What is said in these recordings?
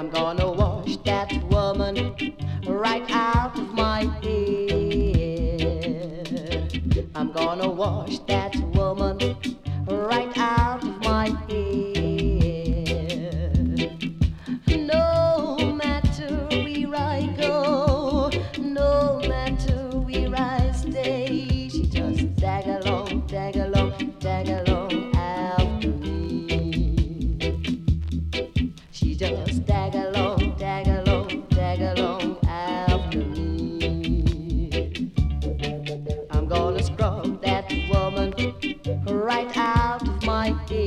I'm gonna wash that woman right out of my head. I'm gonna wash that woman right out of my head. No matter where I go, no matter where I stay, she just tag along, tag along, tag along after me. She just tag along, tag along, tag along after me. I'm gonna scrub that woman right out of my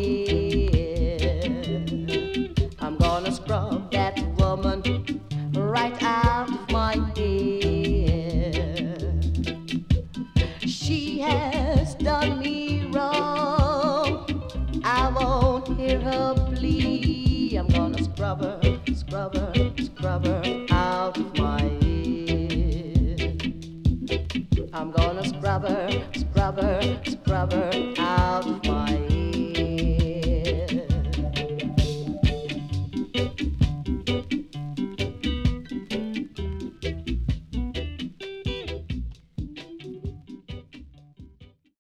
head. I'm gonna scrub that woman right out of my head. She has done me wrong, I won't hear her plea. I'm gonna scrub her, scrub her, scrub her out of my head. I'm gonna scrub her, scrub her, scrub her out.